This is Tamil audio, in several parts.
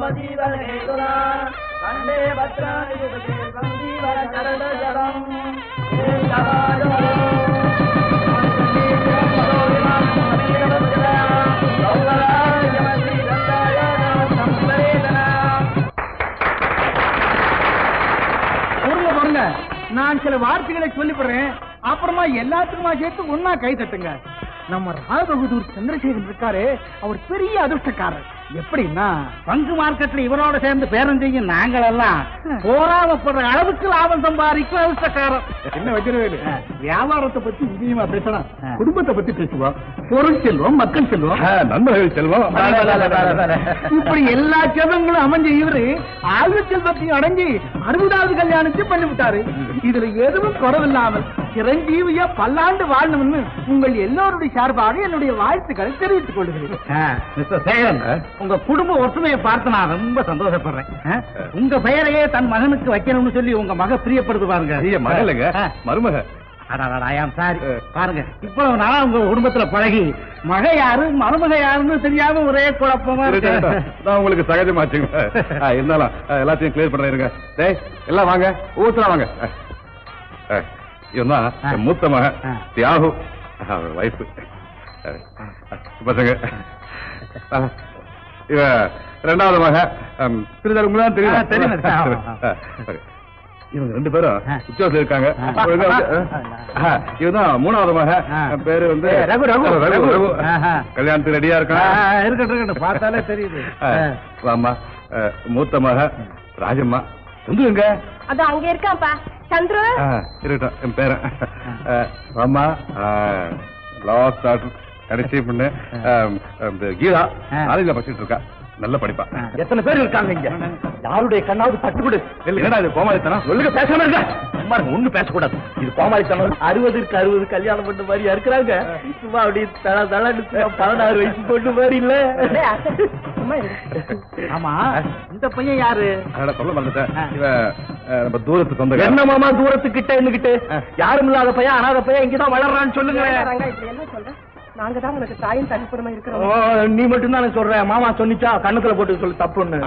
கண்டே பத்ராணி சந்தீவர கரட ஜலம் நான் சில வார்த்தைகளை சொல்லிவிடுறேன், அப்புறமா எல்லாத்துக்குமா சேர்த்து ஒன்னா கை தட்டுங்க. நம்ம ராஜபகதூர் சந்திரசேகரன் இருக்காரு, அவர் பெரிய அதிர்ஷ்டக்காரர். எப்படின்னா பங்கு மார்க்கெட்ல இவரோட சேர்ந்து பேரம் செய்யும் நாங்கள் எல்லாம் போராமப்படுற அளவுக்கு லாபம் சம்பாதிக்கும் அதிர்ஷ்டக்காரர். என்ன வச்சிருவேலு, வியாபாரத்தை பத்தி இனியுமா பேசலாம், குடும்பத்தை பத்தி பேசுவோம். பொருள் செல்வம், மக்கள் செல்வம், நண்பர்கள் செல்வம், இப்படி எல்லா செல்வங்களும் அமைஞ்ச இவரு ஆயுத செல்வத்தையும் அடைஞ்சி 60வது கல்யாணத்தை பண்ணிவிட்டாரு. இதுல எதுவும் குறவில்லாமல் சிரஞ்சீவியா பல்லாண்டு வாழணும்னு உங்கள் எல்லோருடைய சார்பாக என்னுடைய வாழ்த்துக்களை தெரிவித்துக் கொள்கிறேன். உங்க குடும்ப ஒற்றுமையை பார்த்து நான் ரொம்ப சந்தோஷப்படுறேன். உங்க பெயரையே தன் மகனுக்கு வைக்கணும்னு சொல்லி உங்க மக பிரியப்படுது பாருங்க. மகளுங்க மருமக. சாரி பாருங்க, இப்போ நான் உங்க குடும்பத்துல பழகி மக யாரு மருமக யாருன்னு தெரியாம ஒரே குழப்பமா நான் உங்களுக்கு சகஜமாச்சுங்க. இருந்தாலும் எல்லாத்தையும் கிளியர் பண்றேன். டேய் எல்லாம் வாங்க, ஊத்துல வாங்க. இவன் மூத்த மக தியாகு, வைஃப் பசங்க. இவ ரெண்டாவது மக திருதருமுதான் தெரியும். இவங்க 2 பேரும் உத்தியோகத்தில் இருக்காங்க. இவதான் மூணாவது மக, பேரு வந்து ரகு. ரகு கல்யாணத்துக்கு ரெடியா இருக்கட்டும், பார்த்தாலே தெரியுது. ஆமா, மூத்த மக ராஜம்மா. எங்க அது அங்க இருக்காப்பா சந்திர. இருக்கட்டும், என் பேரன் ராமா, லாஸ்ட் டாக்டர் கடைசி பொண்ணு கீதா, காலேஜ்ல படிச்சுட்டு இருக்கா. நல்ல படிப்பா. எத்தனை பேர் இருக்காங்க இங்க? யாருடைய கண்ணாவது பட்டு கொடு. என்னடா இது கோமாளித்தனம்? சொல்லுங்க, பேசாம இருக்க. சும்மா ஒண்ணு பேசக்கூடாது, இது கோமாளித்தனம். 60க்கு 60 கல்யாணம் பண்ண மாதிரி இருக்கிறாங்க. சும்மா அப்படி தலை 16 வயசு பொண்ணு மாதிரி இல்ல. ஆமா, இந்த பையன் யாரு? சொல்ல மாட்டேன். இவ நம்ம தூரத்து சொந்த. என்ன மாமா தூரத்துக்கிட்ட என்னகிட்ட யாரும் இல்லாத பையன், அனாத பையன் இங்கதான் வளர்றான்னு சொல்லுங்க. என்ன சொல்ற? நாங்க தான் உனக்கு தாயும் தனிப்புறமா இருக்கிறோம். நீ மட்டும் தான் சொல்ற. மாமா சொன்னிச்சா கண்ணுக்குள்ள போட்டு சொல்லு, தப்புன்னு.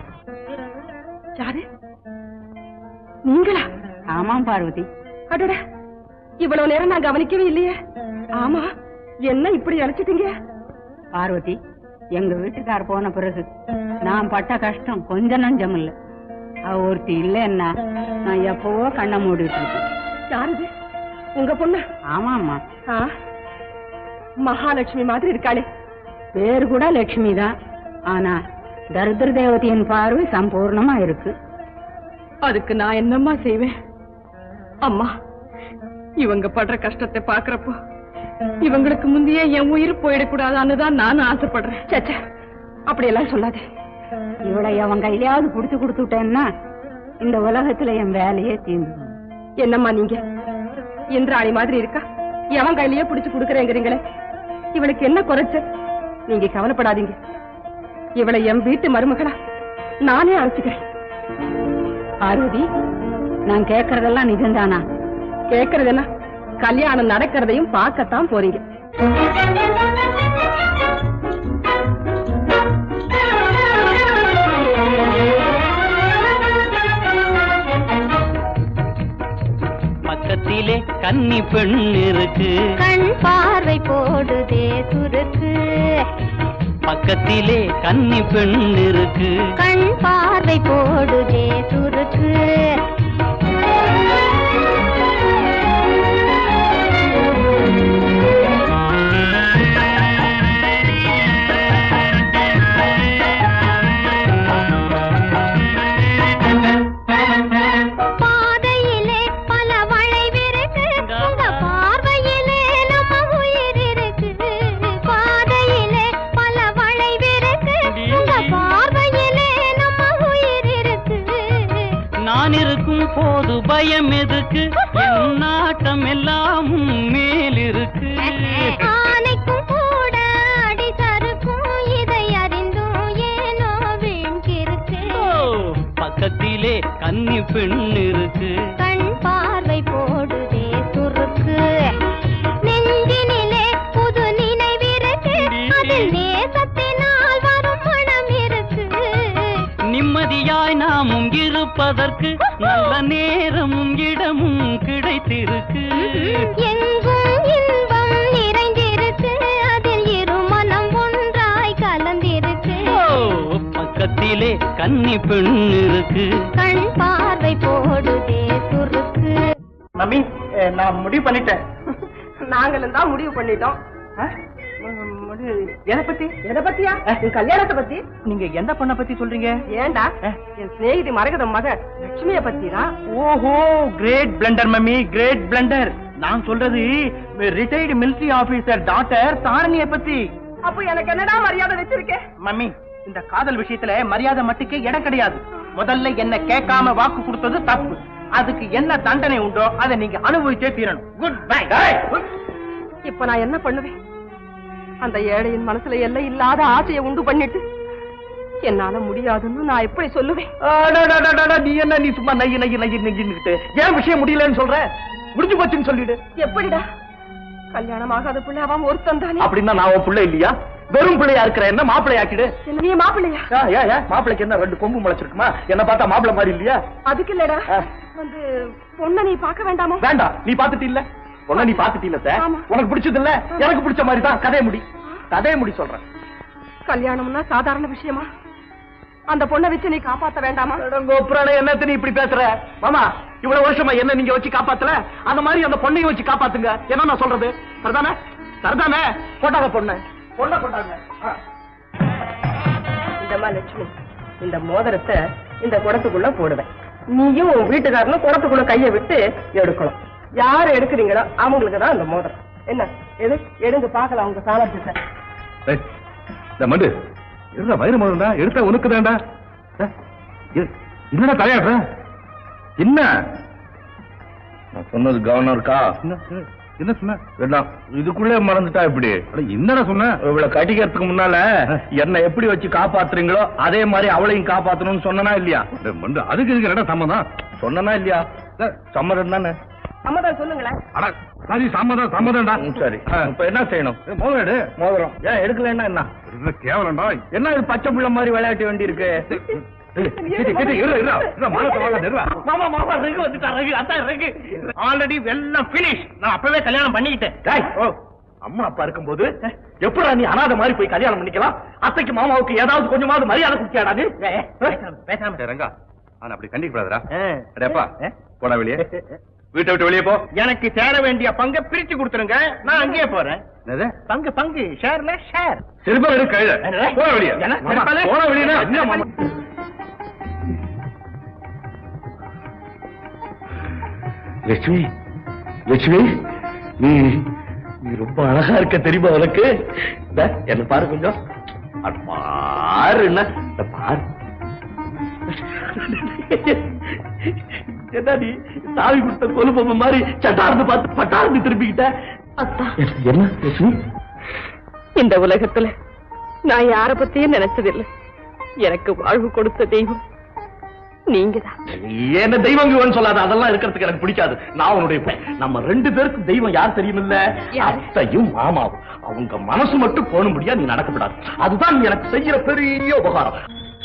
யாரு நீங்களா? ஆமாம் பார்வதி. அடட, இவ்வளவு நேரம் நான் கவனிக்கவே இல்லையே. ஆமா, என்ன இப்படி அழைச்சிட்டீங்க? பார்வதி, எங்க வீட்டுக்கார் போன பிறகு நான் பட்ட கஷ்டம் கொஞ்சம் நஞ்சம் இல்ல. அவ ஒருத்தி இல்லைன்னா நான் எப்பவோ கண்ணை மூடிட்டு இருக்கேன். யாருது? உங்க பொண்ணு? ஆமாம்மா. மகாலட்சுமி மாதிரி இருக்காளே. பேரு கூட லட்சுமி தான், ஆனா தரித்திர தேவதையின் பார்வை சம்பூர்ணமா இருக்கு. அதுக்கு நான் என்னம்மா செய்வேன்? அம்மா, இவங்க படுற கஷ்டத்தை பாக்குறப்போ இவங்களுக்கு முந்தையே என் உயிர் போயிடக்கூடாதான்னு தான் நான் ஆசைப்படுறேன். சச்சா, அப்படியெல்லாம் சொல்லாதே. இவளை அவன் கையிலாவது புடிச்சு கொடுத்துட்டேன்னா இந்த உலகத்துல என் வேலையே தீர்ந்து. என்னம்மா நீங்க இந்திராணி மாதிரி இருக்கா, எவன் கையிலேயே புடிச்சு கொடுக்கறேங்கிறீங்களே. இவளுக்கு என்ன குறைச்ச? நீங்க கவலைப்படாதீங்க, இவளை என் வீட்டு மருமகளா நானே அழைச்சுக்கிறேன். பார்வதி, நான் கேட்கறதெல்லாம் நிஜம்தானா? கேட்கறதெல்லாம் கல்யாணம் நடக்கிறதையும் பார்க்கத்தான் போறீங்க. பக்கத்திலே கன்னி பெண் இருக்கு, கண் பார்வை போடுதே சுருக்கு. பக்கத்திலே கன்னி பெண் இருக்கு, கண் பார்வை போடுதே சுருக்கு. போது பயம் எதுக்கு? என் நாட்டம் எல்லாம் மேல் இருக்கு. ஆனைக்கும் கூட அடி சறுக்கும், இதை அறிந்தும் ஏனோ வீண்கிருக்கு. பக்கத்திலே கன்னி பெண் இருக்கு, கண் பார்வை போடுதே சுருக்கு. நெஞ்சினிலே புது நினைவிருக்கு, அதில் நேசத்தினால் வரும் மனம் இருக்கு. அதற்கு நல்ல நேரமும் இடமும் கிடைத்திருக்கு. எங்கும் இன்பம் நிறைந்திருக்கு, அதில் இரு மனம் ஒன்றாய் கலந்திருக்கு. பக்கத்திலே கன்னி பெண் இருக்கு, கண் பார்வை போடுதே சுருக்கு. மம்மி, நான் முடிவு பண்ணிட்டேன். நாங்களும் தான் முடிவு பண்ணிட்டோம். எதை பத்தி? எதை பத்தியா? என் கல்யாணத்தை பத்தி. நீங்க எந்த பொண்ணை பத்தி சொல்றீங்க? ஏண்டா, என் சிநேகிதி மரகதம் மக லட்சுமிய பத்திதான். ஓஹோ, great blunder mummy, great blunder. நான் சொல்றது ரிட்டையர்டு மிலிட்டரி ஆபீசர் டாக்டர் தாரணிய பத்தி. அப்ப எனக்கு என்னடா மரியாதை வச்சிருக்கேன்? மம்மி, இந்த காதல் விஷயத்துல மரியாதை மட்டுக்கே இடம் கிடையாது. முதல்ல என்ன கேட்காம வாக்கு கொடுத்தது தப்பு. அதுக்கு என்ன தண்டனை உண்டோ அதை நீங்க அனுபவிச்சே தீரணும். Good bye. இப்ப நான் என்ன பண்ணுவேன்? அந்த ஏழையின் மனசுல எல்லை இல்லாத ஆசையை உண்டு பண்ணிட்டு என்னால முடியாதுன்னு நான் எப்படி சொல்லுவேன்? நீ என்ன, நீ சும்மா நைய நைய நைய நெஞ்சுக்கிட்டு ஏன் விஷயம் முடியலன்னு சொல்ற? முடிஞ்சு போச்சுன்னு சொல்லிடு. எப்படிடா? கல்யாணம் ஆகாத பிள்ளை அவன் ஒருத்தன் தானே. அப்படின்னா நான் உன் பிள்ளை இல்லையா? வெறும் பிள்ளையா இருக்கிற என்ன மாப்பிள்ளை ஆக்கிடு. நீ மாப்பிள்ளையா? மாப்பிள்ளைக்கு என்ன 2 கொம்பு முளைச்சிருக்குமா? என்ன பார்த்தா மாப்பிள்ளை மாதிரி இல்லையா? அதுக்கு இல்லடா, வந்து பொண்ணை நீ பார்க்க வேண்டாமா? வேண்டாம், நீ பாத்துட்டு இல்ல. பொண்ண நீ பாத்துட்டு இல்ல சார். உனக்கு பிடிச்சது இல்ல, எனக்கு பிடிச்ச மாதிரி தான். கதையை முடி சொல்றேன். கல்யாணம்னா சாதாரண விஷயமா? அந்த பொண்ணை வச்சு நீ காப்பாத்த வேண்டாமா? என்னத்த நீ இப்படி பேசுற? மாமா, இவ்வளவு வருஷமா என்ன நீங்க வச்சு காப்பாத்தல, அந்த மாதிரி அந்த பொண்ணையும் வச்சு காப்பாத்துங்க. என்ன நான் சொல்றது? சரிதானே? சரிதானே? போட்டாங்க பொண்ணு, பொண்ணை போட்டாங்க. இந்தமா லட்சுமி, இந்த மோதிரத்தை இந்த குடத்துக்குள்ள போடுவேன். நீயும் உன் வீட்டுக்காரனும் குடத்துக்குள்ள கையை விட்டு எடுக்கணும். யாரு எடுக்கிறீங்களோ அவங்களுக்கு தான் அந்த மோதிரம். என்ன எடுங்க பாக்கலாம் உங்க சாமர்த்தியத்தை. மண்டு இருந்த வயிறு மோதிரா எடுத்த உனக்கு தான்டா. என்னடா தலையாடுற? என்ன நான் சொன்னது கவனம் இருக்கா? என்ன சொன்ன? வேண்டாம், இதுக்குள்ளே மறந்துட்டா இப்படி. என்னடா சொன்ன? இவளை கட்டிக்கிறதுக்கு முன்னால என்ன எப்படி வச்சு காப்பாத்துறீங்களோ அதே மாதிரி அவளையும் காப்பாத்தணும்னு சொன்னா இல்லையா? மண்டு அதுக்கு இதுக்கு என்னடா சம்மதம்? சொன்னா இல்லையா? சம்மதம் தானே. சம்மதம் சொல்லுங்களேன். சரி, சம்மதம் சம்மதம்டா. சரி, இப்ப என்ன செய்யணும்? மோதிரம் எடு. மோதிரம் ஏன் எடுக்கலன்னா என்ன? கேவலம்டா. என்ன இது பச்சை பிள்ளை மாதிரி விளையாட்டு வேண்டி இருக்கு? அப்பவே கல்யாணம் பண்ணிக்கிட்டேன். அம்மா அப்பா இருக்கும்போது எப்படா நீ அனாதை மாதிரி போய் கல்யாணம் பண்ணிக்கலாம்? அத்தைக்கு மாமாவுக்கு ஏதாவது கொஞ்சமாவது மரியாதை குடிக்காடாது? பேசாம ரங்கா, அப்படி கண்டிக்கப்படாதா? அடேப்பா, போடா வெளியே. வீட்டை விட்டு வெளியே போ. எனக்கு சேர வேண்டிய பங்கை பிரிச்சு கொடுத்துருங்க, நான் அங்கேயே போறேன். பங்கு பங்கு ஷேர்ல ஷேர். செருப்பா எடு கையில. போட வெளியே. போட வெளியே. லட்சுமி, லட்சுமி, நீ ரொம்ப அழகா இருக்க தெரியுமா உனக்கு? என்ன பாரு கொஞ்சம். பாரு, என்ன பாரு. என்ன நீ சாவி கொடுத்த கொலுபொம்மை மாதிரி சட்டார்ந்து பார்த்து பட்டார்ந்து திரும்பிக்கிட்ட? என்ன லட்சுமி? இந்த உலகத்துல நான் யார பத்தியும் நினைச்சதில்லை. எனக்கு வாழ்வு கொடுத்த தெய்வம் நீங்கதான். என்ன தெய்வம் சொல்லாத, அதெல்லாம் இருக்கிறதுக்கு எனக்கு பிடிக்காது. நான் உன்னுடைய நம்ம 2 பேருக்கும் தெய்வம் யார் தெரியுமில்ல? அத்தையும் மாமாவும். அவங்க மனசு மட்டும் போனும்படியா நீ நடக்கப்படாது. அதுதான் நீ எனக்கு செய்யற பெரிய உபகாரம்.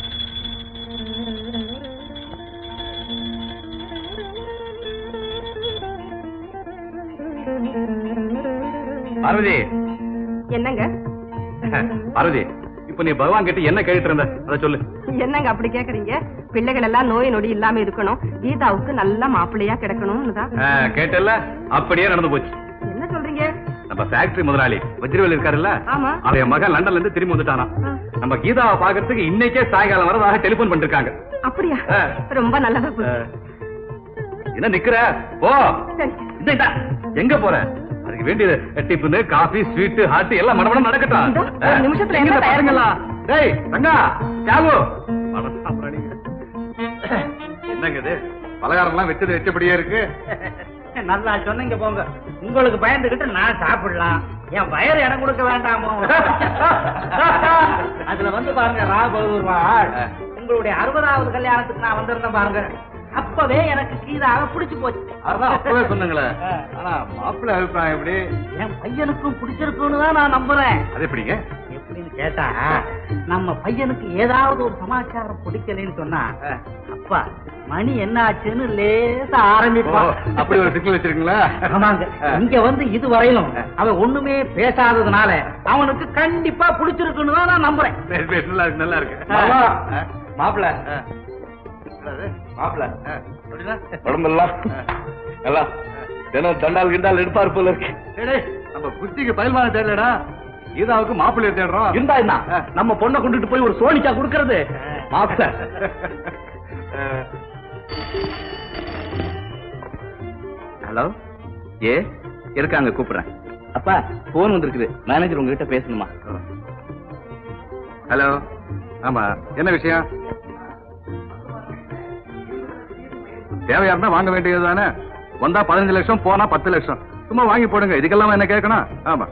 பார்வதி. என்னங்க பார்வதி, இப்ப நீ பகவான் கிட்ட என்ன கேட்டு இருந்த அத சொல்லு. என்னங்க அப்படி கேக்குறீங்க? பிள்ளைகள் எல்லாம் நோய் நொடி இல்லாம இருக்கணும், கீதாவுக்கு நல்ல மாப்பிள்ளையா கிடைக்கணும்னு தான் கேட்டல. அப்படியே நடந்து போச்சு. என்ன சொல்றீங்க? நம்ம ஃபேக்டரி முதலாளி வஜ்ரவேல் இருக்காருல்ல, ஆமா, அவன் மகன் லண்டன்ல இருந்து திரும்பி வந்துட்டானா. நம்ம கீதாவை பாக்குறதுக்கு இன்னைக்கே சாயங்காலம் வரதாக டெலிபோன் பண்ணிருக்காங்க. அப்படியா? ரொம்ப நல்லதா. என்ன நிக்கிற? போ. சரி. எங்க போற? அதுக்கு வேண்டியது டிஃபன், காஃபி, ஸ்வீட், ஹாட் எல்லாம் மடமடம் நடக்கட்டும். நிமிஷத்துல டேய் ரங்கா, தியாகு, என்னங்க இது பலகாரம் எல்லாம் வச்சது வச்சபடியே இருக்கு? நல்லா சொன்னீங்க போங்க. உங்களுக்கு பயந்துகிட்டு நான் சாப்பிடலாம், என் வயறு இடம் கொடுக்க வேண்டாமோ? அதுல வந்து பாருங்க ராபகதூர் வாழ், உங்களுடைய 60வது கல்யாணத்துக்கு நான் வந்திருந்தேன் பாருங்க. அப்பவே எனக்கு கீதாவை பிடிச்சு போச்சு. அதான் அப்பவே சொன்னீங்களே. ஆனா மாப்பிள்ளை அபிப்பிராயம் எப்படி? என் பையனுக்கும் பிடிச்சிருக்குன்னு தான் நான் நம்புறேன். அது எப்படிங்க? எப்படின்னு கேட்டா, நம்ம பையனுக்கு ஏதாவது ஒரு சமாச்சாரம் பிடிக்கலன்னு சொன்னா, அப்பா மணி என்ன ஆச்சுன்னு லேசா ஆரம்பிப்பான். அப்படி ஒரு சிக்கல் வச்சிருக்கீங்களா? ஆமாங்க. இங்க வந்து இது வரையிலும் அவன் ஒண்ணுமே பேசாததுனால அவனுக்கு கண்டிப்பா பிடிச்சிருக்குன்னு தான் நான் நம்புறேன். நல்லா இருக்கு, நல்லா இருக்கு. மாப்பிள்ள உடம்பெல்லாம் எல்லாம் தினம் தண்டால் கிண்டால் எடுப்பாரு போல இருக்கு. நம்ம குஸ்திக்கு பயில்வான தேடலடா, கீதாவுக்கு மாப்பிள்ளை தேடுறோம். இருந்தா என்ன, நம்ம பொண்ணை கொண்டுட்டு போய் ஒரு சோனிக்கா கொடுக்கறது மாப்பிள்ள. ஹலோ, இருக்காங்க, கூப்பிடுறேன். அப்பா போன் வந்திருக்குது, மேனேஜர் உங்ககிட்ட பேசணுமா? ஹலோ, ஆமா, என்ன விஷயம்? தேவையா இருந்தா வாங்க வேண்டியது தானே. வந்தா 15 லட்சம், போனா 10 லட்சம். சும்மா வாங்கி போடுங்க, இதுக்கெல்லாம் என்ன கேட்கணும்? ஆமா,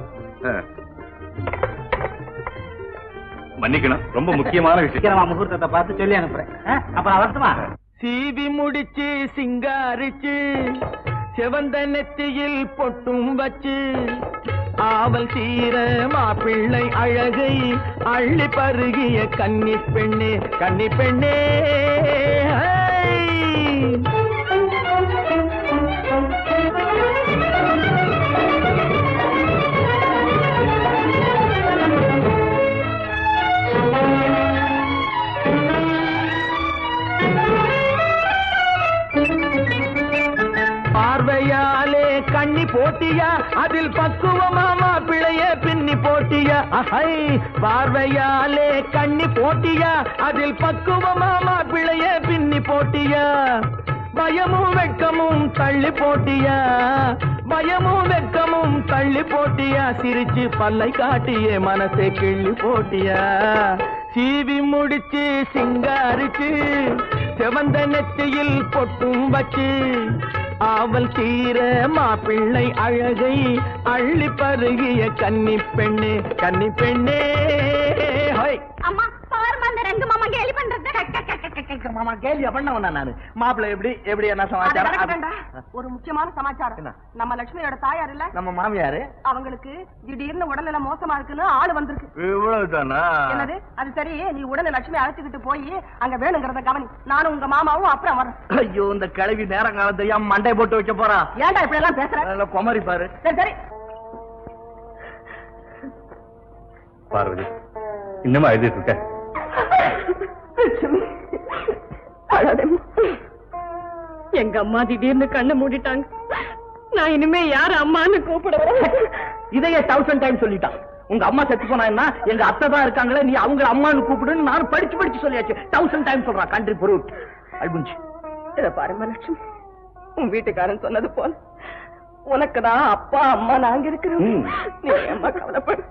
மன்னிக்கணும், ரொம்ப முக்கியமான விஷயம். முகூர்த்தத்தை பார்த்து சொல்லி அனுப்புறேன். அப்புறம் அவர்த்தமா சீவி முடிச்சு சிங்காரிச்சு செவந்த நெத்தியில் பொட்டும் வச்சு ஆவல் தீர மாப்பிள்ளை அழகை அள்ளி பருகிய கன்னி பெண்ணே, கன்னி பெண்ணே. பார்வையாலே கண்ணி போட்டியா, அதில் பக்குவமா மாப்பிள்ளைய பின்னி போட்டியா. அஹை, பார்வையாலே கண்ணி போட்டியா, அதில் பக்குவமா மாப்பிள்ளைய பின்னி போட்டியா. பயமும் வெட்கமும் தள்ளி போட்டியா, பயமும் வெட்கமும் தள்ளி போட்டியா. சிரிச்சு பல்லை காட்டியே மனசை கிள்ளி போட்டியா. சீவி முடிச்சு சிங்காரிச்சு செவந்த நெத்தியில் பொட்டும் வச்சு ஆவல் தீர மாப்பிள்ளை அழகை அள்ளி பருகிய கன்னி பெண்ணே, கன்னி பெண்ணே. அம்மா பாருமா அந்த ரெண்டு மாமா கேலி பண்றது. மாமா கேலியா பண்ணவனா நானு? மாப்பிள்ளை எப்படி என்ன சமாச்சாரம்? ஒரு முக்கியமான சமாச்சாரம். நம்ம லட்சுமியோட தாயார் இல்ல, நம்ம மாமியாரு அவங்களுக்கு திடீர்னு உடல்நிலை மோசமா இருக்குன்னு ஆளு வந்திருக்கு. இவ்வளவுதானா? என்னது? அது சரி, நீ உடனே லட்சுமி அழைச்சுக்கிட்டு போய் அங்க வேணுங்கிறத கவனி. நானும் உங்க மாமாவும் அப்புறம் வரோம். ஐயோ, இந்த கிழவி நேரம் காலம் தெரியாம மண்டை போட்டு வைக்க போறா. ஏன்டா இப்படி எல்லாம் பேசுற? குமரி பாரு. சரி சரி. பார்வதி, இன்னுமா எழுதிட்டு இருக்க? எங்க அம்மா திடீர்னு கண்ணை மூடிட்டாங்க. நான் இனிமே யார அம்மான்னு கூப்பிடுவேன்? இதையே 1000 டைம் சொல்லிட்டான். உங்க அம்மா செத்து போனா என்ன, எங்க அத்தை தான் இருக்காங்களே, நீ அவங்க அம்மான்னு கூப்பிடுன்னு நான் படிச்சு சொல்லியாச்சு. 1000 டைம் சொல்றான். கண்ட்ரி புரூட் அல்புஞ்சி. இத பாருமா லட்சுமி, உன் வீட்டுக்காரன் சொன்னது போல உனக்குதான் அப்பா அம்மா நாங்க இருக்கிறோம். நீ அம்மா கவலைப்படு.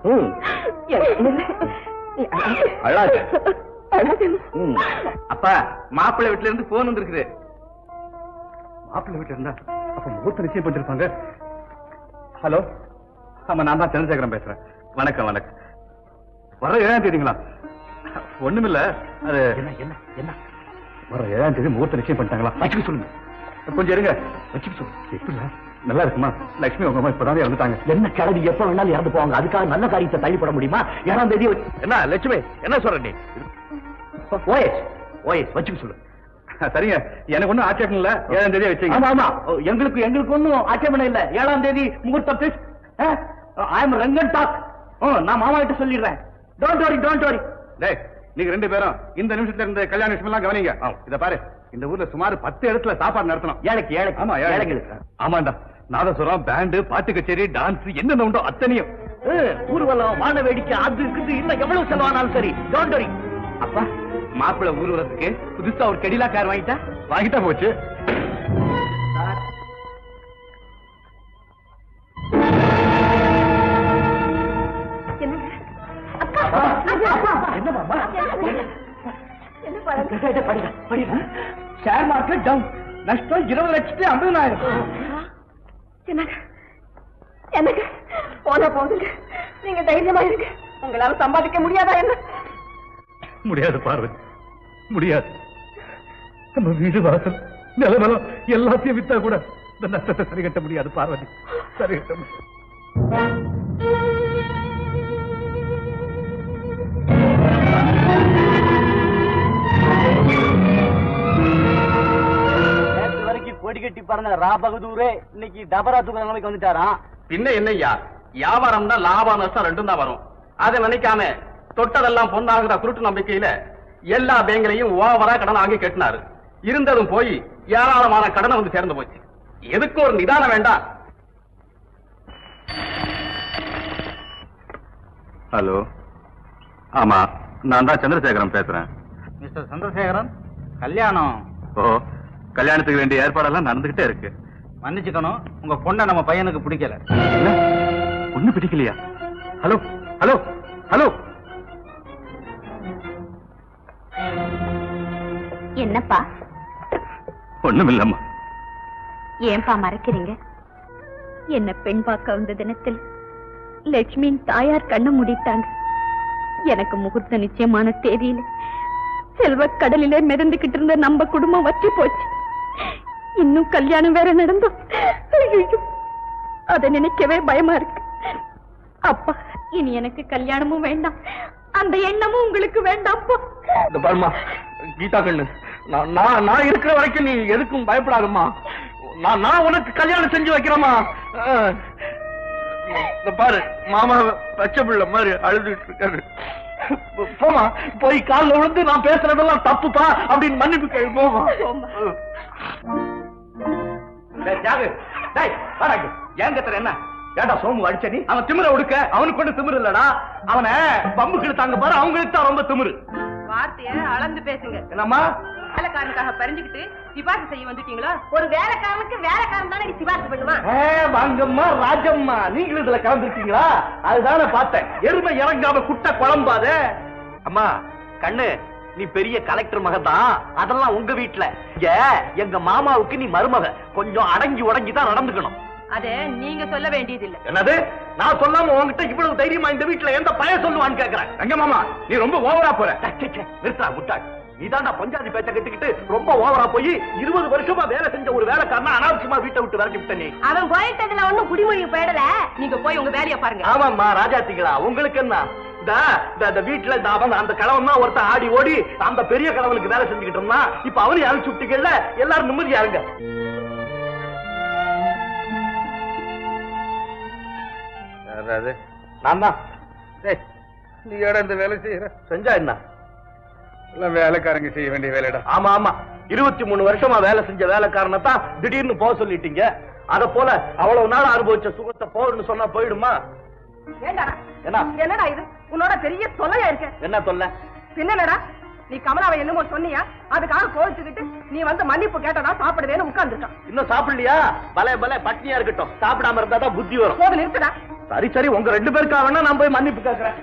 அப்பா மாப்பிள்ளை வீட்டுல இருந்து போன் வந்திருக்குது. மாப்பிள்ளை வீட்டுல இருந்தா அப்ப முகூர்த்த நிச்சயம் பண்ணிருப்பாங்க. ஹலோ, ஆமா, நான் தான் சந்திரசேகரன் பேசுறேன். வணக்கம் வணக்கம். வர 7ஆம் தேதிங்களா? ஒண்ணுமில்ல, அது என்ன வர 7ஆம் தேதி முகூர்த்த நிச்சயம் பண்ணிட்டாங்களா? வச்சுக்க சொல்லுங்க. கொஞ்சம் இருங்க, வச்சுக்க சொல்லுங்க. எப்படியா நல்லா இருக்குமா? லட்சுமி உங்க அம்மா இப்பதான் இறந்துட்டாங்க. என்ன கிழவி எப்ப வேணாலும் இறந்து போவாங்க. அதுக்காக நல்ல காரியத்தை தள்ளிப்பட முடியுமா? 7ஆம் தேதி என்ன லட்சுமி, என்ன சொல்ற நீ? ஓஎஸ் வச்சுக்க சொல்லு. சரிங்க, எனக்கு ஒண்ணும் ஆட்சேபம் இல்ல. 7ஆம் தேதி வச்சுங்க. ஆமா ஆமா, எங்களுக்கு ஒண்ணும் ஆட்சேபம் இல்ல. 7ஆம் தேதி முகூர்த்தம் please. I am Rangan talk. நான் மாமா கிட்ட சொல்லிடுறேன். Don't worry. டேய், நீங்க 2 பேரும் இந்த நிமிஷத்துல இருந்து கல்யாண விஷயம் எல்லாம் கவனிங்க. இத பாரு, இந்த ஊர்ல சுமார் 10 இடத்துல சாப்பாடு நடத்தணும். ஏழைக்கு ஆமா, ஏழைங்களுக்கு. ஆமாண்டா, நாதசுரம், பேண்டு, பாட்டு கச்சேரி, டான்ஸ், என்னென்ன உண்டோ அத்தனையும். ஊர்வலம், வான வேடிக்கை, அது இருக்குது. இன்னும் எவ்வளவு செலவானாலும் சரி. Don't worry. அப்பா, மாப்பிள்ளை ஊர்வலத்துக்கு புதுசா ஒரு கெடிலா கார் வாங்கிட்டா போச்சு. Share market down. நஷ்டம் 20,50,000. எனக்கு போன போதுங்க, நீங்க தைரியமா இருங்க. உங்களால சம்பாதிக்க முடியாதா என்ன? முடியாது பார்வதி, முடியாது. நம்ம வீடு வாசல் நிலவரம் எல்லாத்தையும் வித்தா கூட இந்த நஷ்டத்தை சரி கட்ட முடியாது பார்வதி, சரி கட்ட முடியாது. கட்டி பாருங்க ரா பகதூரே இன்னைக்கு டபரா தூக்க நிலைமைக்கு வந்துட்டாராம். பின்ன என்னய்யா, வியாபாரம்னா லாபம் நஷ்டம் ரெண்டும் தான் வரும். அதை நினைக்காம தொட்டதெல்லாம் பொண்ணாகிற குருட்டு நம்பிக்கையில எல்லா பேங்க்லையும் ஓவரா கடன் வாங்கி கட்டினாரு. இருந்ததும் போய் ஏராளமான கடனை வந்து சேர்ந்து போச்சு. எதுக்கு ஒரு நிதானம் வேண்டாம்? ஹலோ, ஆமா, நான் தான் சந்திரசேகரன் பேசுறேன். மிஸ்டர் சந்திரசேகரன், கல்யாணம். ஓ, கல்யாணத்துக்கு வேண்டிய ஏற்பாடெல்லாம் நடந்துகிட்டே இருக்கு. மன்னிச்சுக்கணும், உங்க பொண்ணை நம்ம பையனுக்கு பிடிக்கல. ஒண்ணு பிடிக்கலையா? ஹலோ ஹலோ ஹலோ, என்னப்பா? ஒண்ணுமில்லம்மா. ஏன்பா மறைக்கிறீங்க? என்ன பெண் பார்க்க வந்த தினத்தில் லட்சுமியின் தாயார் கண்ணை மூடிட்டாங்க. எனக்கு முகூர்த்த நிச்சயமான தேதியில செல்வ கடலிலே மிதந்துகிட்டு இருந்த நம்ம குடும்பம் வற்றி போச்சு. இன்னும் கல்யாணம் வேற நடந்தோம். அதை நினைக்கவே பயமா இருக்கு. அப்பா, இனி எனக்கு கல்யாணமும் வேண்டாம், அந்த எண்ணமும் உங்களுக்கு வேண்டாம். இந்த பாருமா கீதா கண்ணு, நான் இருக்கிற வரைக்கும் நீ எதுக்கும் பயப்படாதம்மா. நான் உனக்கு கல்யாணம் செஞ்சு வைக்கிறேம்மா. இந்த பாரு, மாமா பச்சை பிள்ளை மாதிரி அழுதுட்டு இருக்காரு. போமா, போய் காலில் விழுந்து நான் பேசுறதெல்லாம் தப்புப்பா அப்படின்னு மன்னிப்பு கேள்வி. போமா. என்ன ஏண்டா சோமு அடிச்ச நீ? அவன் திமிர உடுக்க, அவனுக்கு கொண்டு திமிரு இல்லடா. அவனை பம்புக்கு தாங்க பாரு, அவங்களுக்கு தான் ரொம்ப திமிரு. வார்த்தைய அளந்து பேசுங்க. என்னம்மா? வேலைக்காரனுக்காக பறிஞ்சுக்கிட்டு சிபாரிசு செய்ய வந்துட்டீங்களா? ஒரு வேலைக்காரனுக்கு வேலைக்காரன் தானே சிபாரிசு பண்ணுவான். வாங்கம்மா ராஜம்மா, நீங்களும் இதுல கலந்துருக்கீங்களா? அதுதானே பார்த்தேன். எருமை இறங்காம குட்ட குழம்பாத. அம்மா கண்ணு, நீ பெரிய கலெக்டர் மகதான், அதெல்லாம் உங்க வீட்டுல. எங்க மாமாவுக்கு நீ மருமக. கொஞ்சம் அடங்கி உடங்கி தான் நடந்துக்கணும். அதே நீங்க சொல்ல வேண்டியதில்லை. என்னது? நான் சொல்லாம உங்ககிட்ட இவ்வளவு தைரியமா இந்த வீட்டுல எந்த பையன் சொல்லுவான்னு கேக்குறேன். எங்க மாமா, நீ ரொம்ப ஓவரா போற. நிறுத்தா முட்டாள். நீதான்டா பஞ்சாதி பேச்ச கட்டிக்கிட்டு ரொம்ப ஓவரா போய் 20 வருஷமா வேலை செஞ்ச ஒரு வேலைக்காரனா அனாவசியமா வீட்டை விட்டு விரட்டி விட்ட நீ. அவன் போயிட்டதுல ஒண்ணும் குடிமொழி போயிடல. நீங்க போய் உங்க வேலையை பாருங்க. ஆமாம்மா ராஜாத்திகளா, உங்களுக்கு என்ன? இந்த வீட்டுல அந்த கிழவன் தான் ஒருத்தன் ஆடி ஓடி அந்த பெரிய கிழவனுக்கு வேலை செஞ்சுக்கிட்டு இருந்தா. இப்ப அவனையும் அழிச்சு விட்டீங்கல்ல, எல்லாரும் நிம்மதியா இருங்க. நான் தான். நீ ஏடா இந்த வேலை செய்யற? செஞ்சா என்ன? எல்லாம் வேலைக்காரங்க செய்ய வேண்டிய வேலைடா. ஆமா ஆமா, 23 வருஷமா வேலை செஞ்ச வேலைக்காரனத்தான் திடீர்னு போக சொல்லிட்டீங்க. அத போல அவ்வளவு நாள் அனுபவிச்ச சுகத்தை போகணும்னு சொன்னா போயிடுமா? என்னடா இது உன்னோட பெரிய தொல்லையா இருக்கு? என்ன தொல்லை? பின்னடா, நீ கமலாவை என்னமோ சொன்னியா, அதுக்காக கோவிச்சுக்கிட்டு நீ வந்து மன்னிப்பு கேட்டதா சாப்பிடுவேன்னு உட்கார்ந்துட்டான். இன்னும் சாப்பிடலையா? பலே பலே, பட்னியா இருக்கட்டும். சாப்பிடாம இருந்தாதான் புத்தி வரும். போது நிறுத்துடா. சரி சரி, உங்க 2 பேருக்காக வேணா நான் போய் மன்னிப்பு கேட்கிறேன்.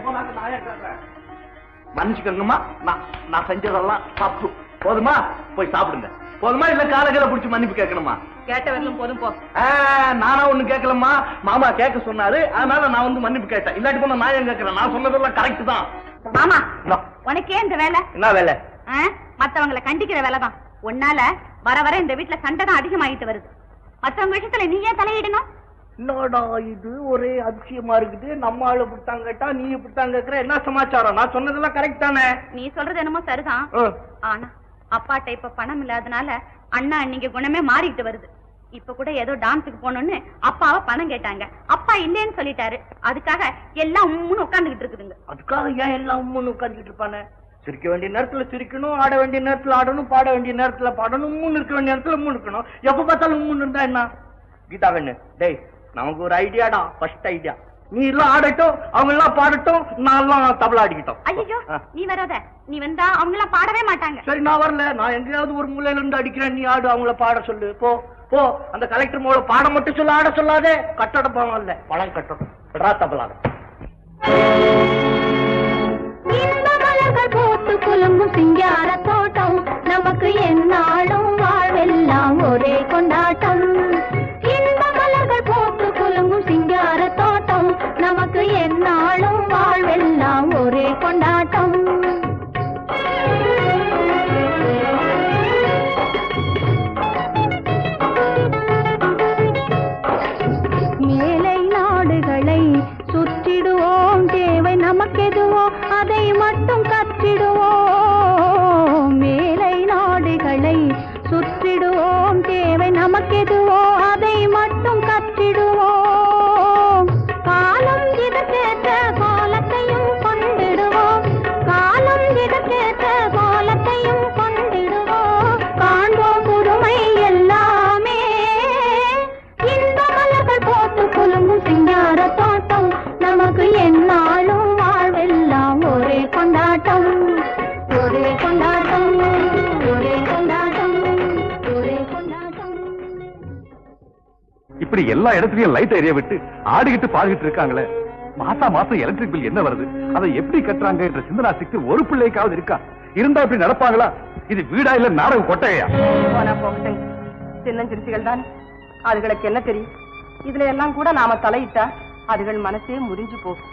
மன்னிச்சுக்கணுமா, நான் செஞ்சதெல்லாம் தப்பு. போதுமா? போய் சாப்பிடுங்க. போதுமா? இல்ல காலகளை புடிச்சு மன்னிப்பு கேட்கணுமா? கேட்ட வரலும் போதும் போ. நானா ஒண்ணு கேட்கலம்மா, மாமா கேட்க சொன்னாரு, அதனால நான் வந்து மன்னிப்பு கேட்டேன். இல்லாட்டி போனா நான் ஏன் கேட்கிறேன்? நான் சொன்னதெல்லாம் கரெக்ட் தான். மாமா, உனக்கே இந்த வேலை? என்ன வேலை? மத்தவங்களை கண்டிக்கிற வேலைதான். உன்னால வர வர இந்த வீட்டுல சண்டை தான் அதிகமாயிட்டு வருது. மத்தவங்க விஷயத்துல நீ ஏன் தலையிடணும்? என்னடா இது ஒரே அதிசயமா இருக்குது. நம்ம ஆளு இப்படித்தான் கேட்டா, நீ இப்படித்தான் கேட்கிற. என்ன சமாச்சாரம்? நான் சொன்னதெல்லாம் கரெக்ட் தானே? நீ சொல்றது என்னமோ சரிதான். ஆனா அப்பாட்ட இப்ப பணம் இல்லாதனால அண்ணா அன்னைக்கு குணமே மாறிட்டு வருது. இப்ப கூட ஏதோ டான்ஸுக்கு போனோம்னு அப்பாவை பணம் கேட்டாங்க. அப்பா இல்லேன்னு சொல்லிட்டாரு. அதுக்காக எல்லாம் உம்முன்னு உட்கார்ந்துகிட்டு இருக்குதுங்க. அதுக்காக ஏன் எல்லாம் உம்முன்னு உட்கார்ந்துகிட்டு இருப்பானே? சிரிக்க வேண்டிய நேரத்துல சிரிக்கணும், ஆட வேண்டிய நேரத்துல ஆடணும், பாட வேண்டிய நேரத்துல பாடணும், உம்முன்னு இருக்க வேண்டிய நேரத்துல உம்முன்னு இருக்கணும். எப்ப பார்த்தாலும் உம்முன்னு இருந்தா என்ன? கீதா கண்ணு, டேய் நமக்கு ஒரு ஐடியாடா. ஃபர்ஸ்ட் ஐடியா, நீ எல்லாம் ஆடட்டும், அவங்க எல்லாம் பாடட்டும், நான் எல்லாம் தபலா ஆடிக்கிட்டோம். ஐயோ, நீ வராத. நீ வந்தா அவங்க எல்லாம் பாடவே மாட்டாங்க. சரி, நான் வரல. நான் எங்கேயாவது ஒரு மூலையில இருந்து அடிக்கிறேன். நீ ஆடு, அவங்கள பாட சொல்லு. போ போ. அந்த கலெக்டர் மூல பாட மட்டும் சொல்ல, ஆட சொல்லாதே. கட்டட பணம் இல்ல, பணம் கட்டணும். தபலா போட்டு குலுங்கும் சிங்கார தோட்டம், நமக்கு என்னாலும் வாழ்வெல்லாம் ஒரே கொண்டாட்டம். இன்ப மலர்கள் போட்டு குலுங்கும் சிங்கார தோட்டம், நமக்கு என்னாலும் வாழ்வெல்லாம் ஒரே கொண்டாட்டம். மேலை நாடுகளை சுற்றிடுவோம், தேவை நமக்கெதுவோ அதை மட்டும் கற்றிடுவோம். மேலை நாடுகளை சுற்றிடுவோம், தேவை இப்படி எல்லா இடத்துலயும் லைட் எரிய விட்டு ஆடிக்கிட்டு பாடிக்கிட்டு இருக்காங்களே, மாசம் எலக்ட்ரிக் பில் என்ன வருது, அதை எப்படி கட்டுறாங்க என்ற சிந்தனாசிக்கு ஒரு பிள்ளைக்காவது இருக்கா? இருந்தா இப்படி நடப்பாங்களா? இது வீடா இல்ல நாடக கொட்டையா? சின்னஞ்சிறுசிகள் தான், அதுகளுக்கு என்ன தெரியும்? இதுல எல்லாம் கூட நாம தலையிட்டா அதுகள் மனசே முறிஞ்சு போகும்.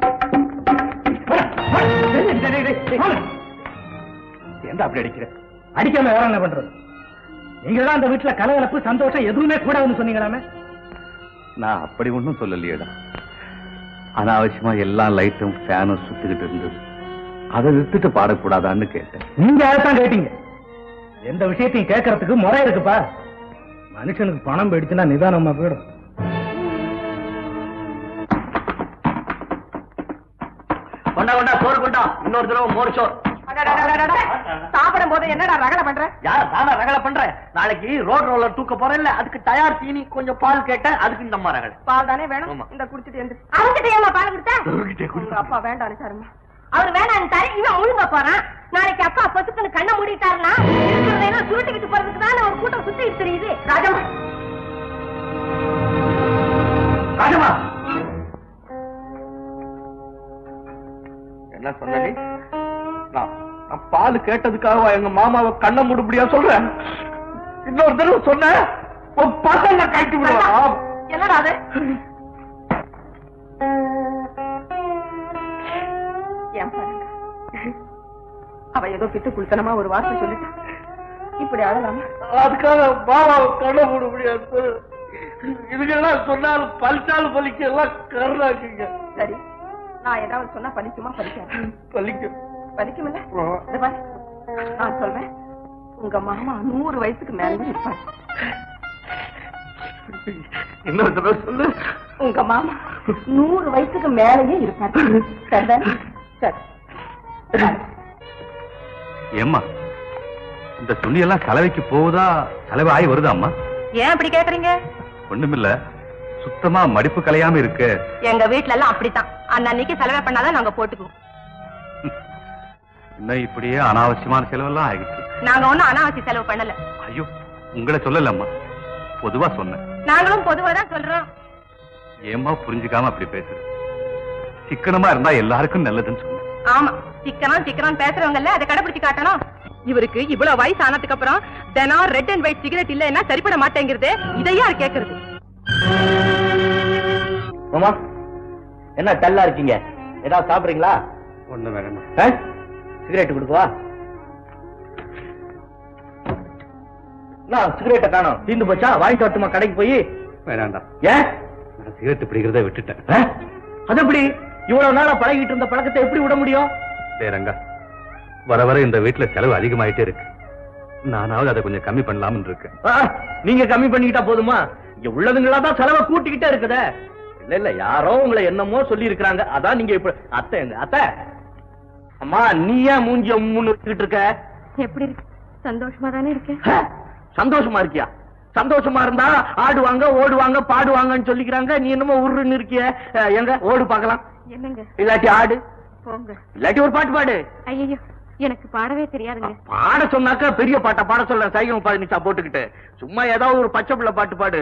அப்படி அடிக்கிற அடிக்காம வேற என்ன பண்றது? நீங்க தான் அந்த வீட்டுல கலகலப்பு சந்தோஷம் எதுவுமே கூடாதுன்னு சொன்னீங்களாமே. நான் அப்படி ஒண்ணும் சொல்லலையேடா. அனாவசியமா எல்லா லைட்டும் ஃபேனும் சுத்திக்கிட்டு இருந்தது. அதை நிறுத்திட்டு பாடக்கூடாதான்னு கேட்டேன். நீங்க அதைத்தான் கேட்டீங்க. எந்த விஷயத்தையும் கேட்கறதுக்கு முறை இருக்குப்பா. மனுஷனுக்கு பணம் போயிடுச்சுன்னா நிதானமா போயிடும். கொண்டா சோறு கொண்டா, இன்னொரு தடவை மோர் சோறு. சாப்பிடும் போது என்னடா ரகலை பண்ற? யார் தானே ரகலை பண்றேன்? நாளைக்கு ரோட் ரோலர் தூக்க போறேன் இல்ல, அதுக்கு தயார் தீனி கொஞ்சம் பால் கேட்டேன், அதுக்கு இந்த மாதிரி ரகலை. பால் தானே வேணும். இந்த குடிச்சிட்டு வந்து அவங்கிட்ட பால் கொடுத்தா அப்பா வேண்டாம் சாருமா. அவரு வேணாம் தாரு, இவன் முழுங்க போறான். நாளைக்கு அப்பா பொசுக்குன்னு கண்ணை மூடிட்டாருன்னா இருக்கிறதெல்லாம் சுருட்டிக்கிட்டு போறதுக்கு தான் ஒரு கூட்டம் சுத்திட்டு தெரியுது. ராஜமா ராஜமா என்ன சொன்ன? நான் பால் கேட்டதுக்காக எங்க மாமாவை கண்ண முடியா சொல்றேன். இன்னொரு தடவை சொன்ன பசங்க கட்டி விடுவான். என்னடா அது? ஏன் பாருங்க, அவ ஏதோ பித்து குளித்தனமா ஒரு வார்த்தை சொல்லிட்டு இப்படி அழலாமா? அதுக்காக மாமாவை கண்ண மூட முடியாது. இதுக்கெல்லாம் சொன்னாலும் பலிச்சாலும் பலிக்க எல்லாம் கருணாக்குங்க. சரி, நான் ஏதாவது சொன்னா பலிக்குமா? பலிக்காது. பலிக்கும். பலிக்கும் இல்ல? நான் சொல்றேன், உங்க மாமா 100 வயசுக்கு மேலே இருப்பாரு. இன்னொரு தடவை சொல்லு. உங்க மாமா 100 வயசுக்கு மேலேயே இருப்பாரு. சரிதான்? சரி. ஏம்மா, இந்த துணியெல்லாம் கலவைக்கு போகுதா, கலவை ஆகி வருதா அம்மா? ஏன் அப்படி கேக்குறீங்க? ஒண்ணுமில்ல, சுத்தமா மடிப்பு கலையாம இருக்கு. எங்க வீட்டுல எல்லாம் அப்படித்தான். அன்னைக்கு செலவை பண்ணாதான் நாங்க போட்டுக்குவோம். இன்னும் இப்படியே அனாவசியமான செலவெல்லாம் ஆகிட்டு. நாங்க ஒண்ணும் அனாவசிய செலவு பண்ணல. ஐயோ, உங்களை சொல்லலம்மா, பொதுவா சொன்னேன். நாங்களும் பொதுவா தான் சொல்றோம். ஏம்மா புரிஞ்சுக்காம அப்படி பேசுற? சிக்கனமா இருந்தா எல்லாருக்கும் நல்லதுன்னு சொன்னேன். ஆமா, சிக்கனம் பேசுறவங்கல்ல அதை கடைபிடிச்சு காட்டணும். இவருக்கு இவ்வளவு வயசு ஆனதுக்கு அப்புறம் தினம் ரெட் அண்ட் ஒயிட் சிகரெட் இல்லன்னா சரிப்பட மாட்டேங்கிறது. இதையா கேக்குறது? மாமா என்ன டல்லா இருக்கீங்க? ஏதாவது சாப்பிடுறீங்களா? ஒண்ணு வேணும். சிகரெட் கொடுக்குவா? சிகரெட்டை காணோம், தீர்ந்து போச்சா? வாங்கிட்டு வரட்டுமா கடைக்கு போய்? வேண்டாம். ஏன்? நான் சிகரெட் பிடிக்கிறத விட்டுட்டேன். அது எப்படி? இவ்வளவு நாளா பழகிட்டு இருந்த பழக்கத்தை எப்படி விட முடியும்? ரங்கா, வர வர இந்த வீட்டுல செலவு அதிகமாயிட்டே இருக்கு. நானாவது அதை கொஞ்சம் கம்மி பண்ணலாம்னு இருக்கேன். நீங்க கம்மி பண்ணிக்கிட்டா போதுமா? இங்க உள்ளதுங்களா தான் செலவை கூட்டிக்கிட்டே இருக்குதே. இல்ல யாரோ உங்களை என்னமோ சொல்லி இருக்கிறாங்க, அதான் நீங்க இப்ப. அத்தை எங்க அத்தை? அம்மா, நீ ஏன் மூஞ்சிய முன்னிட்டு இருக்க? எப்படி இருக்கு? சந்தோஷமா தானே இருக்கேன். சந்தோஷமா இருக்கியா? சந்தோஷமா இருந்தா ஆடுவாங்க, ஓடுவாங்க, பாடுவாங்கன்னு சொல்லிக்கிறாங்க. நீ என்னமோ உருன்னு இருக்கிய. எங்க ஓடு பாக்கலாம்? என்னங்க? இல்லாட்டி ஆடு, போங்க. இல்லாட்டி ஒரு பாட்டு பாடு. ஐயோ, எனக்கு பாடவே தெரியாதுங்க. பாட சொன்னாக்க பெரிய பாட்டா பாட சொல்ல, சைகம் 15 போட்டுக்கிட்டு சும்மா ஏதாவது ஒரு பச்சை பிள்ளை பாட்டு பாடு.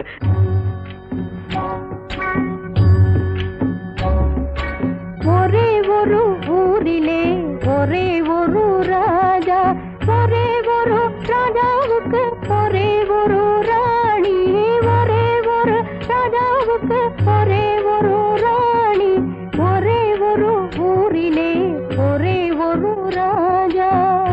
ஒரே ஒரு ஊரிலே ஒரே ஒரு ராஜா, ஒரே ஒரு ராஜாவுக்கு ஒரே ஒரு ராணி, ஒரே ஒரு ராஜாவுக்கு ஒரே ஒரு ராணி, ஒரே ஒரு ஊரிலே ஒரே ஒரு ராஜா.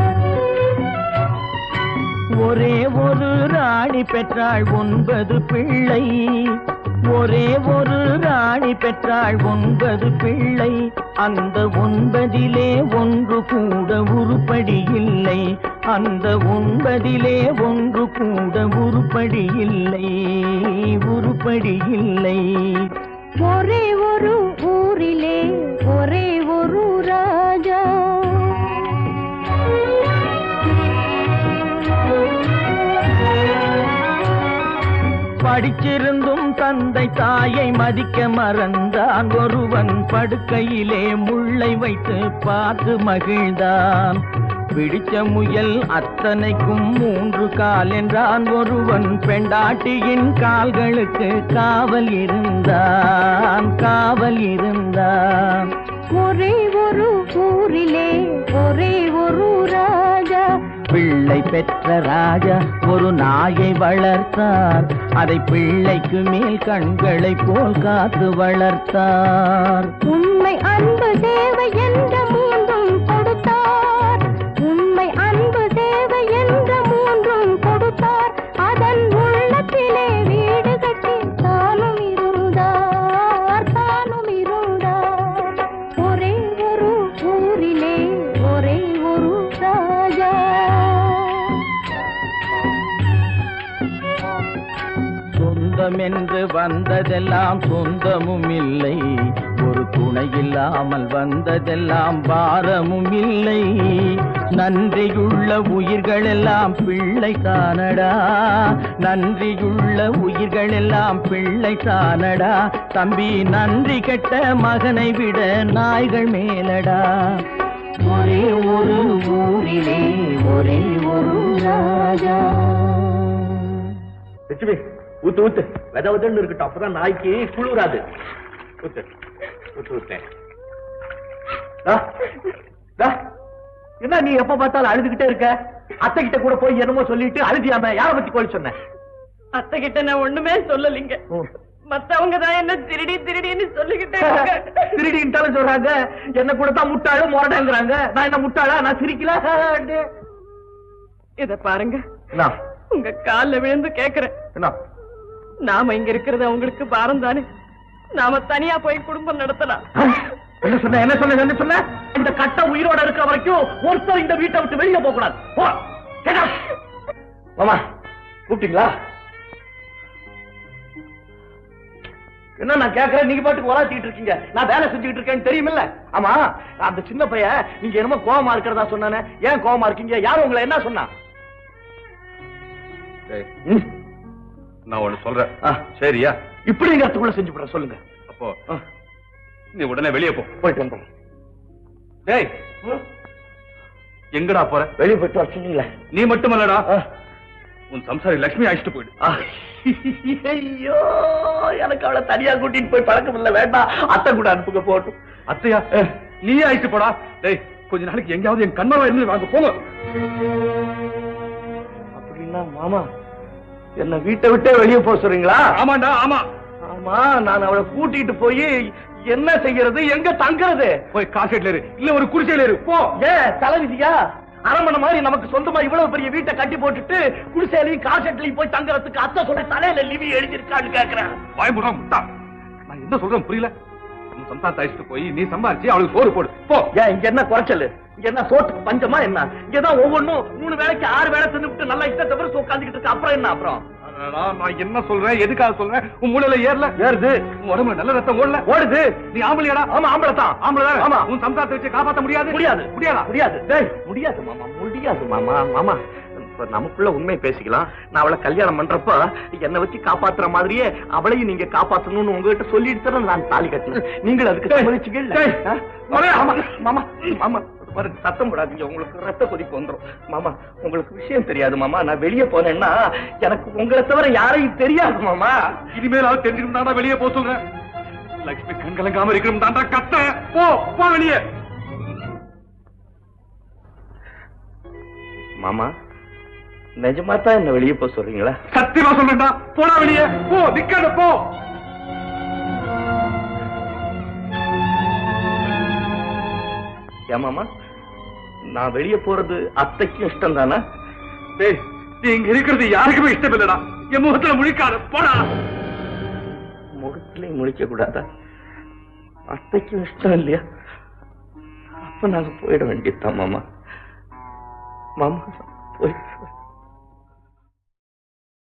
ஒரே ஒரு ராணி பெற்றாள் 9 பிள்ளை, ஒரே ஒரு ராணி பெற்றாள் 9 பிள்ளை. அந்த 9 ஒன்று கூட உருப்படி இல்லை, அந்த 9 ஒன்று கூட உருப்படி இல்லை, உருப்படி இல்லை. ஒரே ஒரு ஊரிலே ஒரே ஒரு ராஜா. படிச்சிருந்தும் தந்தை தாயை மதிக்க மறந்தான், ஒருவன் படுக்கையிலே முள்ளை வைத்து பார்த்து மகிழ்ந்தான். பிடிச்ச முயல் அத்தனைக்கும் 3 கால் என்றான் ஒருவன். பெண்டாட்டியின் கால்களுக்கு காவல் இருந்தான், காவல் இருந்தான். ஒரே ஒரு ஊரிலே ஒரே ஒரு ராஜா, பிள்ளை பெற்ற ராஜா ஒரு நாயை வளர்த்தார். அதை பிள்ளைக்கு மேல் கண்களை போல் காத்து வளர்த்தார். உண்மை அன்பு தேவை என்ற 3ம் கொடுத்தார், உண்மை அன்பு தேவை என்ற 3ம் கொடுத்தார். அதன் உள்ளத்திலே வீடு கட்டி தானும் இருந்தார், தானும் இருந்தார். ஒரே ஒரு ஊரிலே ஒரே ஒரு ராஜா. சொந்தம் என்று வந்ததெல்லாம் சொந்தமும் இல்லை, ஒரு துணை இல்லாமல் வந்ததெல்லாம் பாரமும் இல்லை. நன்றியுள்ள உயிர்கள் எல்லாம் பிள்ளை தானடா, நன்றியுள்ள உயிர்கள் எல்லாம் பிள்ளை தானடா. தம்பி நன்றி கெட்ட மகனை விட நாய்கள் மேலடா. ஒரே ஒரு ஊரிலே ஒரே ஒரு ராஜா. லட்சுமி ஊத்து ஊத்து, வெத வெதன்னு இருக்கட்டும், அப்பதான் நாய்க்கு குளிராது. ஊத்து ஊத்து ஊத்தேன். என்ன நீ எப்ப பார்த்தாலும் அழுதுகிட்டே இருக்க? அத்தை கிட்ட கூட போய் என்னமோ சொல்லிட்டு அழுதியாம யார பத்தி கோழி சொன்ன? அத்தை கிட்ட நான் ஒண்ணுமே சொல்லலைங்க. மத்தவங்க தான் என்ன திருடி திருடின்னு சொல்லிக்கிட்டே திருடின்ட்டாலும் சொல்றாங்க. என்ன கூட தான் முட்டாளு மொரடாங்கிறாங்க. நான் என்ன முட்டாளா? நான் சிரிக்கல. இத பாருங்க, என்ன உங்க கால்ல விழுந்து கேக்குறேன். என்ன நாம இங்க இருக்கிறது அவங்களுக்கு பாரம் தானே. நாம தனியா போய் குடும்பம் நடத்தலாம். என்ன சொன்ன என்ன சொன்ன என்ன சொன்ன? இந்த கட்ட உயிரோட இருக்கிற வரைக்கும் ஒருத்தர் இந்த வீட்டை விட்டு வெளியே போக கூடாது. போ. Get out. மாமா கூப்பிட்டீங்களா? என்ன நான் கேக்குறேன், நீங்க பாட்டுக்கு உலாத்திட்டு இருக்கீங்க. நான் வேலை செஞ்சுட்டு இருக்கேன்னு தெரியுமில்ல? ஆமா, அந்த சின்ன பையன் நீங்க என்னமோ கோவமா இருக்கிறதா சொன்னானே, ஏன் கோவமா இருக்கீங்க? யாரும் உங்களை என்ன சொன்னா? நான் ஒண்ணு சொல்றேன், சரியா? இப்படிங்கிறதுக்குள்ள செஞ்சு விடுற சொல்லுங்க. அப்போ நீ உடனே வெளியே போ. போயிட்டு வந்துடும். டேய், எங்கடா போற? வெளியே போயிட்டு வச்சுங்களே. நீ மட்டுமல்லடா, உன் சம்சாரி லட்சுமி அழைச்சிட்டு போயிடு. ஐயோ, எனக்கு அவளை தனியா கூட்டிட்டு போய் பழக்கம் இல்ல. வேண்டாம், அத்தை கூட அனுப்புங்க. போட்டும். அத்தையா? நீயே அழைச்சிட்டு போடா. டேய், கொஞ்ச நாளைக்கு எங்கேயாவது என் கண்மரவா இருந்து வாங்க போங்க. அப்படின்னா மாமா என்ன வீட்டை விட்டே வெளியே போக சொல்றீங்களா? ஆமாண்டா, ஆமா ஆமா. நான் அவளை கூட்டிட்டு போய் என்ன செய்யறது, எங்க தங்குறது? போய் காசேட்ல இரு, இல்ல ஒரு குடிசையில இரு. போ. ஏன் தலைவிதியா? அரண்மனை மாதிரி நமக்கு சொந்தமா இவ்வளவு பெரிய வீட்டை கட்டி போட்டுட்டு குடிசையிலையும் காசெட்லையும் போய் தங்குறதுக்கு அத்தை சொல்ற தலையில லிவி எழுதிருக்கான்னு கேக்குறேன். பயமுடா முட்டா. நான் என்ன சொல்றேன் புரியல? உன் சம்சாரத்தை அழைச்சிட்டு போய் நீ சம்பாரிச்சு அவளுக்கு சோறு போடு. போ. ஏன் இங்க என்ன குறைச்சல்? இங்க என்ன சோத்துக்கு பஞ்சமா என்ன? இங்கதான் ஒவ்வொன்னும் 3 வேளைக்கு 6 வேளை தின்னுட்டு நல்லா இஷ்டத்தை பிறகு உட்காந்துக்கிட்டு இருக்கு. அப்புறம் என்ன? அப்புறம் நான் என்ன சொல்றேன், எதுக்காக சொல்றேன்? உன் மூளையில ஏறுது, உன் உடம்புல நல்ல ரத்தம் ஓடுது. நீ ஆம்பளையாடா? ஆமா, ஆம்பளை தான். ஆம்பளை தான். ஆமா. உன் சம்சாரத்தை வச்சு காப்பாற்ற முடியாது. முடியாது. முடியாதா? முடியாது. டேய், முடியாது மாமா, முடியாது மாமா. மாமா, நமக்குள்ள உண்மை பேசிக்கலாம். நான் அவளை கல்யாணம் பண்றப்ப என்னை வச்சு காப்பாத்துற மாதிரியே அவளையும் நீங்க காப்பாத்தணும்னு உங்ககிட்ட சொல்லிட்டு நான் தாலி கட்டினேன். நீங்கள் அதுக்கு சம்மதிச்சீங்க? மாமா மாமா சத்தம் போடாதீங்க, உங்களுக்கு ரத்த கொதிப்பு வந்துடும். மாமா, உங்களுக்கு விஷயம் தெரியாது மாமா. நான் வெளியே போனேன்னா எனக்கு உங்களை தவிர யாரையும் தெரியாது மாமா. இனிமேல் தெரிஞ்சுக்கணும் தாண்டா வெளியே போக சொல்றேன். லட்சுமி கண்கலங்காம இருக்கணும் தாண்டா கத்த. போ போ வெளியே. மாமா, நிஜமா தான் என்ன வெளியே போக சொல்றீங்களா? சத்தியமா சொல்றேன்டா, போடா வெளியே. போ, நிக்காத, போ. ஏமாமா, நான் வெளியே போறது அத்தைக்கும் இஷ்டம் தானே? டேய், நீ இங்க இருக்கிறது யாருக்குமே இஷ்டம் இல்லடா. என் முகத்துல முழிக்காத, போடா. முகத்திலையும் முழிக்க கூடாதா? அத்தைக்கும் இஷ்டம் இல்லையா? அப்ப நாங்க போயிட வேண்டியதுதான் மாமா. மாமா போய்